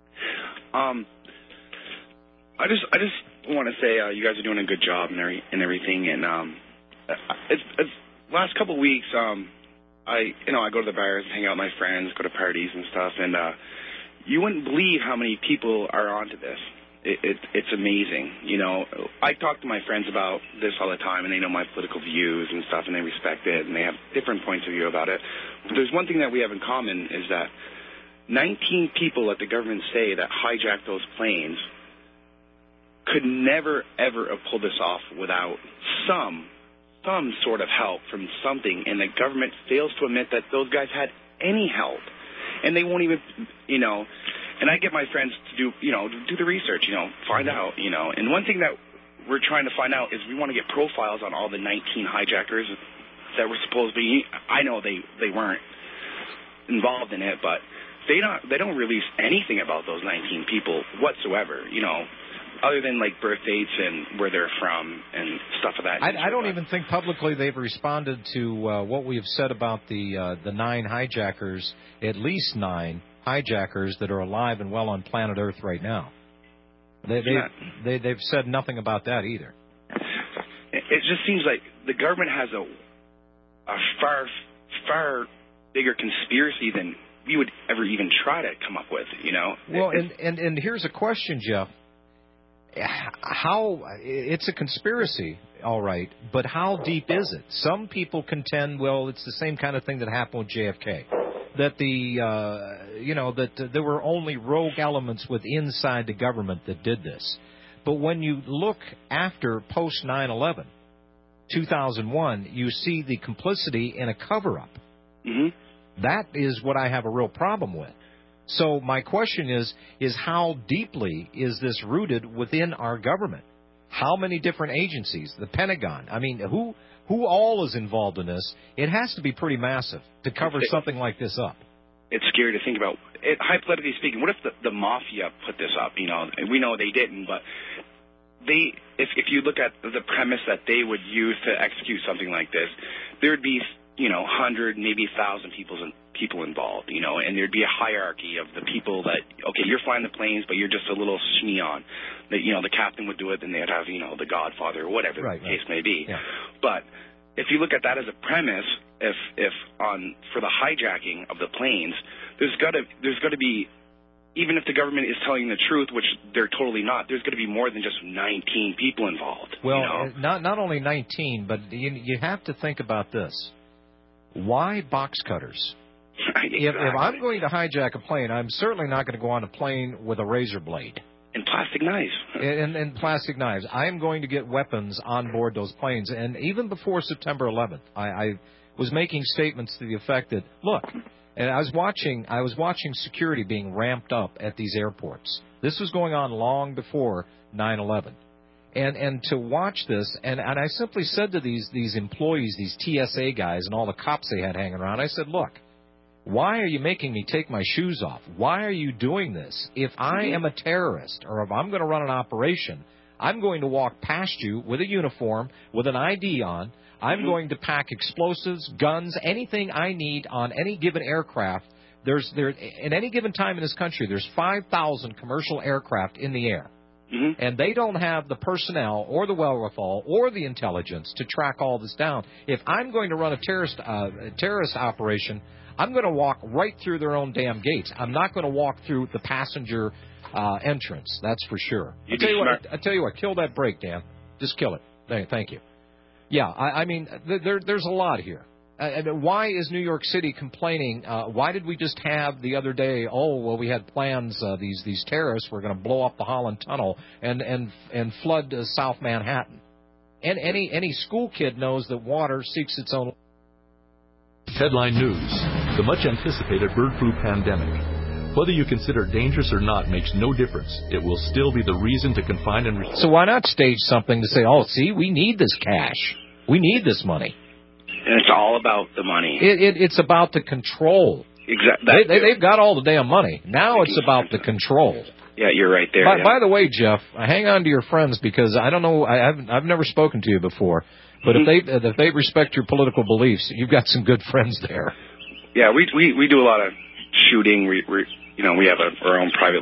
I just want to say you guys are doing a good job and everything. And it's last couple of weeks, I go to the bars, hang out with my friends, go to parties and stuff, and you wouldn't believe how many people are onto this. It's amazing. I talk to my friends about this all the time, and they know my political views and stuff, and they respect it, and they have different points of view about it. But there's one thing that we have in common is that 19 people that the government say that hijacked those planes could never, ever have pulled this off without some sort of help from something, and the government fails to admit that those guys had any help. And they won't even, and I get my friends to do the research, find out, And one thing that we're trying to find out is we want to get profiles on all the 19 hijackers that were supposed to be. I know they weren't involved in it, but they don't release anything about those 19 people whatsoever, other than like birth dates and where they're from and stuff of that nature. I don't even think publicly they've responded to what we have said about the 9 hijackers, at least 9 hijackers that are alive and well on planet Earth right now. They've said nothing about that either. It just seems like the government has a far bigger conspiracy than we would ever even try to come up with, Well, and here's a question, Jeff. How it's a conspiracy, all right, but how deep is it? Some people contend, well, it's the same kind of thing that happened with JFK, that that there were only rogue elements inside the government that did this. But when you look after post 9/11, 2001, you see the complicity in a cover-up. Mm-hmm. That is what I have a real problem with. So my question is how deeply is this rooted within our government? How many different agencies? The Pentagon. I mean, who all is involved in this? It has to be pretty massive to cover something like this up. It's scary to think about. Hypothetically speaking, what if the mafia put this up? We know they didn't, but if you look at the premise that they would use to execute something like this, there would be 100, maybe 1,000 people involved, and there'd be a hierarchy of the people that, okay, you're flying the planes, but you're just a little schmeon. That, the captain would do it, then they'd have, the Godfather or whatever the case may be. Yeah. But if you look at that as a premise, for the hijacking of the planes, there's got to be, even if the government is telling the truth, which they're totally not, there's going to be more than just 19 people involved. Well, not only 19, but you have to think about this. Why box cutters? Exactly. If I'm going to hijack a plane, I'm certainly not going to go on a plane with a razor blade. And plastic knives. And plastic knives. I am going to get weapons on board those planes. And even before September 11th, I was making statements to the effect that, look, and I was watching security being ramped up at these airports. This was going on long before 9/11. And to watch this, and I simply said to these employees, these TSA guys, and all the cops they had hanging around, I said, look, why are you making me take my shoes off? Why are you doing this? If I am a terrorist, or if I'm going to run an operation, I'm going to walk past you with a uniform, with an ID on. I'm going to pack explosives, guns, anything I need on any given aircraft. In any given time in this country, there's 5,000 commercial aircraft in the air. And they don't have the personnel or the wherewithal or the intelligence to track all this down. If I'm going to run a terrorist operation, I'm going to walk right through their own damn gates. I'm not going to walk through the passenger entrance. That's for sure. I tell you what, kill that break, Dan. Just kill it. Thank you. Yeah, I mean, there's a lot here. Why is New York City complaining? Why did we just have the other day, we had plans, these terrorists were going to blow up the Holland Tunnel and flood South Manhattan. And any school kid knows that water seeks its own. Headline news. The much anticipated bird flu pandemic. Whether you consider it dangerous or not makes no difference. It will still be the reason to confine and... So why not stage something to say, see, we need this cash. We need this money. And it's all about the money. It's about the control. Exactly. They've got all the damn money. Now it's about the control. Yeah, you're right there. By the way, Jeff, hang on to your friends because I don't know. I've never spoken to you before, but if they respect your political beliefs, you've got some good friends there. Yeah, we do a lot of shooting. We have our own private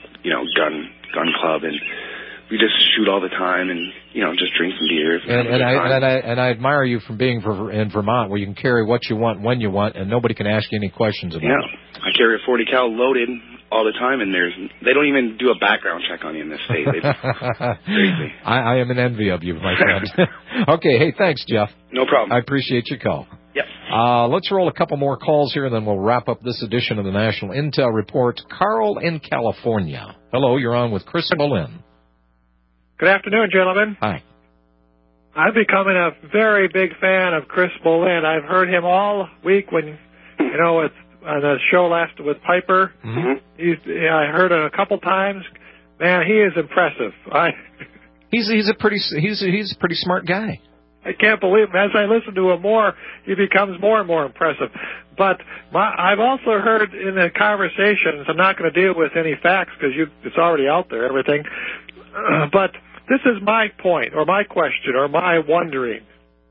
gun club, and we just shoot all the time and, just drink some beers. And I admire you from being in Vermont where you can carry what you want when you want and nobody can ask you any questions about it. I carry a .40 cal loaded all the time and they don't even do a background check on you in this state. Crazy. I am in envy of you, my friend. Okay, hey, thanks, Jeff. No problem. I appreciate your call. Yep. Let's roll a couple more calls here and then we'll wrap up this edition of the National Intel Report. Carl in California. Hello, you're on with Chris Boleyn. Good afternoon, gentlemen. Hi. I'm becoming a very big fan of Chris Boleyn. I've heard him all week when, it's on the show last with Piper. Mm-hmm. I heard it a couple times. Man, he is impressive. He's a pretty smart guy. I can't believe him. As I listen to him more, he becomes more and more impressive. But I've also heard in the conversations, I'm not going to deal with any facts because it's already out there, everything. But this is my point, or my question, or my wondering.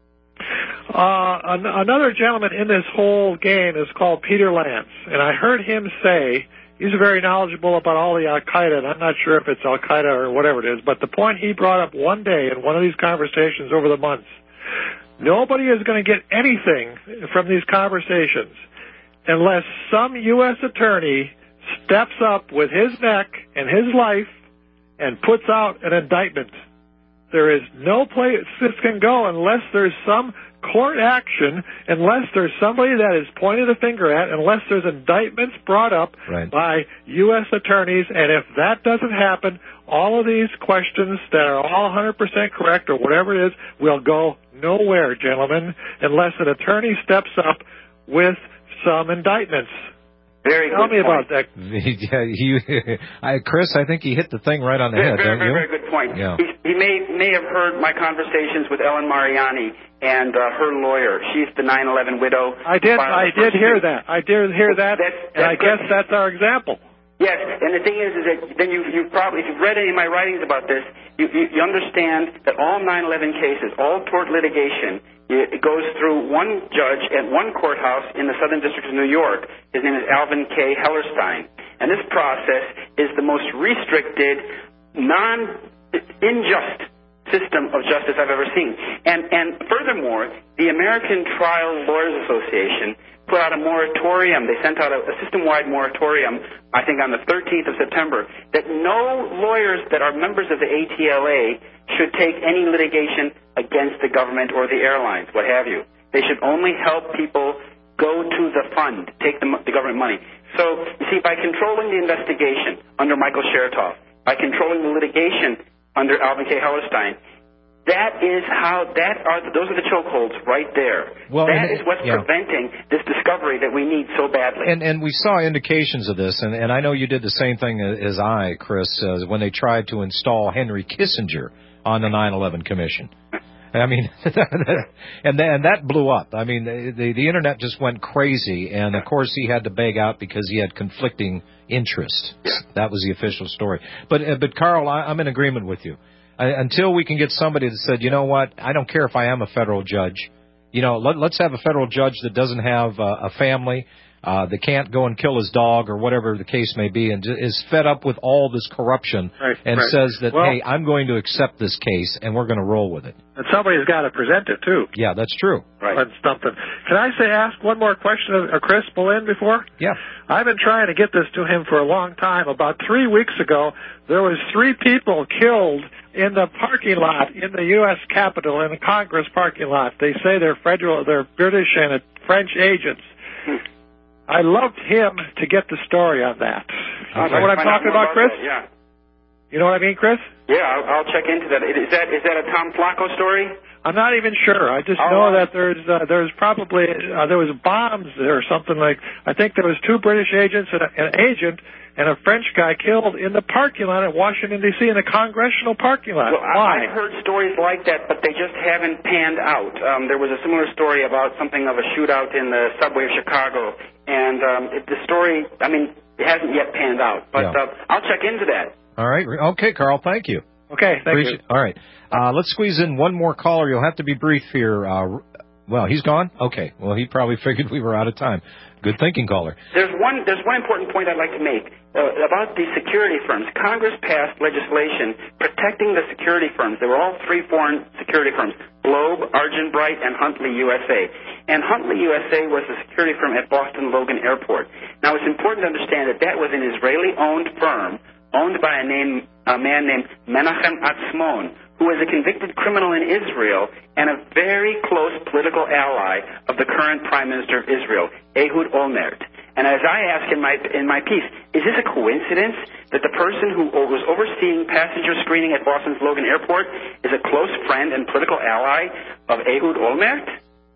Another gentleman in this whole game is called Peter Lance, and I heard him say, he's very knowledgeable about all the Al-Qaeda, and I'm not sure if it's Al-Qaeda or whatever it is, but the point he brought up one day in one of these conversations over the months, nobody is going to get anything from these conversations unless some U.S. attorney steps up with his neck and his life and puts out an indictment. There is no place this can go unless there's some court action, unless there's somebody that is pointed a finger at, unless there's indictments brought up by U.S. attorneys. And if that doesn't happen, all of these questions that are all 100% correct or whatever it is will go nowhere, gentlemen, unless an attorney steps up with some indictments. Tell me about that. Chris, I think he hit the thing right on the head, don't you? Very good point. Yeah. He may have heard my conversations with Ellen Mariani and her lawyer. She's the 9/11 widow. I did hear that. And I guess that's our example. Yes, and the thing is that then you've probably, if you've read any of my writings about this, you understand that all 9/11 cases, all tort litigation, it goes through one judge at one courthouse in the Southern District of New York. His name is Alvin K. Hellerstein. And this process is the most restricted, unjust system of justice I've ever seen. And furthermore, the American Trial Lawyers Association put out a moratorium. They sent out a system-wide moratorium, I think on the 13th of September, that no lawyers that are members of the ATLA should take any litigation against the government or the airlines, what have you. They should only help people go to the fund, take the government money. So, you see, by controlling the investigation under Michael Chertoff, by controlling the litigation under Alvin K. Hellerstein, those are the chokeholds right there. Well, that is what's preventing this discovery that we need so badly. And we saw indications of this, and I know you did the same thing as I, Chris, when they tried to install Henry Kissinger on the 9/11 Commission. I mean, and that blew up. I mean, the internet just went crazy, and of course he had to beg out because he had conflicting interests. That was the official story. But Carl, I'm in agreement with you. Until we can get somebody that said, you know what, I don't care if I am a federal judge. You know, let's have a federal judge that doesn't have a family, that can't go and kill his dog or whatever the case may be, and is fed up with all this corruption says that, hey, I'm going to accept this case and we're going to roll with it. And somebody's got to present it, too. Yeah, that's true. Right. That's something. Can I ask one more question of Chris Boleyn before? Yeah. I've been trying to get this to him for a long time. About 3 weeks ago, there was 3 people killed in the parking lot in the U.S. Capitol, in the Congress parking lot. They say they're British and French agents. I loved him to get the story on that. You know what I'm talking about, Chris? Yeah. You know what I mean, Chris? Yeah, I'll check into that. Is that a Tom Flacco story? I'm not even sure. I just know that there's probably there was bombs there or something like. I think there was 2 British agents and an agent and a French guy killed in the parking lot at Washington D.C. in the congressional parking lot. Well, Why? I've heard stories like that, but they just haven't panned out. There was a similar story about something of a shootout in the subway of Chicago, and the story, I mean, it hasn't yet panned out. But I'll check into that. All right. Okay, Carl. Thank you. Okay, thank you. All right. Let's squeeze in one more caller. You'll have to be brief here. Well, he's gone? Okay. Well, he probably figured we were out of time. Good thinking, caller. There's one important point I'd like to make about the security firms. Congress passed legislation protecting the security firms. They were all 3 foreign security firms, Globe, Argent Bright, and Huntley USA. And Huntley USA was the security firm at Boston Logan Airport. Now, it's important to understand that was an Israeli-owned firm owned by a man named Menachem Atzmon, who was a convicted criminal in Israel and a very close political ally of the current Prime Minister of Israel, Ehud Olmert. And as I ask in my piece, is this a coincidence that the person who was overseeing passenger screening at Boston's Logan Airport is a close friend and political ally of Ehud Olmert?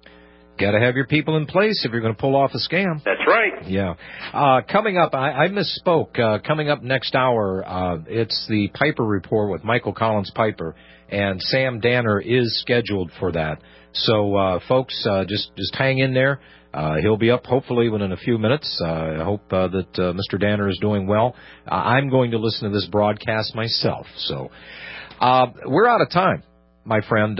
Got to have your people in place if you're going to pull off a scam. That's right. Yeah. Coming up, I misspoke. Coming up next hour, it's the Piper Report with Michael Collins Piper, and Sam Danner is scheduled for that. So, folks, just hang in there. He'll be up hopefully within a few minutes. I hope that Mr. Danner is doing well. I'm going to listen to this broadcast myself. So, we're out of time. My friend,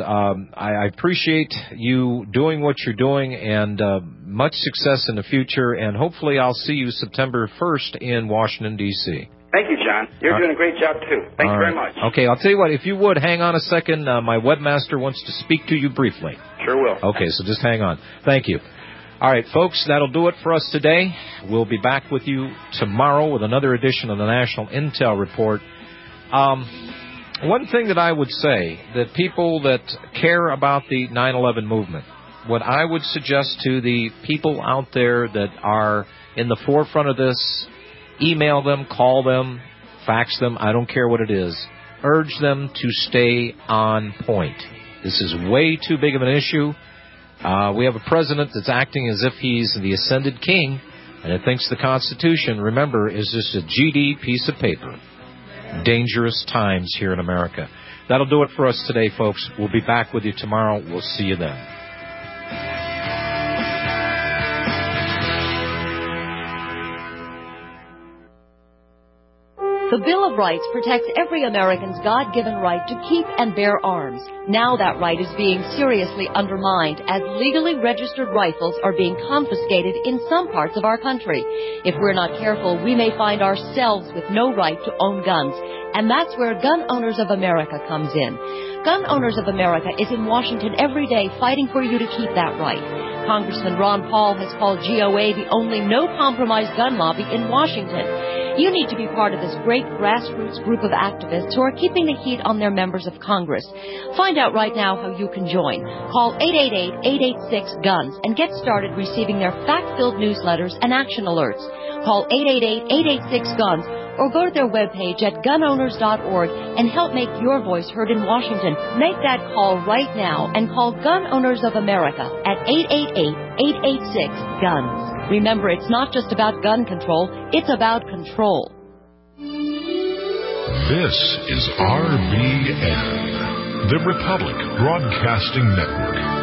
I appreciate you doing what you're doing, and much success in the future, and hopefully I'll see you September 1st in Washington, D.C. Thank you, John. You're doing a great job, too. Thanks very much. Okay, I'll tell you what, if you would, hang on a second. My webmaster wants to speak to you briefly. Sure will. Okay, so just hang on. Thank you. All right, folks, that'll do it for us today. We'll be back with you tomorrow with another edition of the National Intel Report. One thing that I would say, that people that care about the 9/11 movement, what I would suggest to the people out there that are in the forefront of this, email them, call them, fax them, I don't care what it is, urge them to stay on point. This is way too big of an issue. We have a president that's acting as if he's the ascended king, and it thinks the Constitution, remember, is just a GD piece of paper. Dangerous times here in America. That'll do it for us today, folks. We'll be back with you tomorrow. We'll see you then. The Bill of Rights protects every American's God-given right to keep and bear arms. Now that right is being seriously undermined as legally registered rifles are being confiscated in some parts of our country. If we're not careful, we may find ourselves with no right to own guns. And that's where Gun Owners of America comes in. Gun Owners of America is in Washington every day fighting for you to keep that right. Congressman Ron Paul has called GOA the only no-compromise gun lobby in Washington. You need to be part of this great grassroots group of activists who are keeping the heat on their members of Congress. Find out right now how you can join. Call 888-886-GUNS and get started receiving their fact-filled newsletters and action alerts. Call 888-886-GUNS or go to their webpage at gunowners.org and help make your voice heard in Washington. Make that call right now and call Gun Owners of America at 888-886-GUNS. Remember, it's not just about gun control, it's about control. This is RBN. The Republic Broadcasting Network.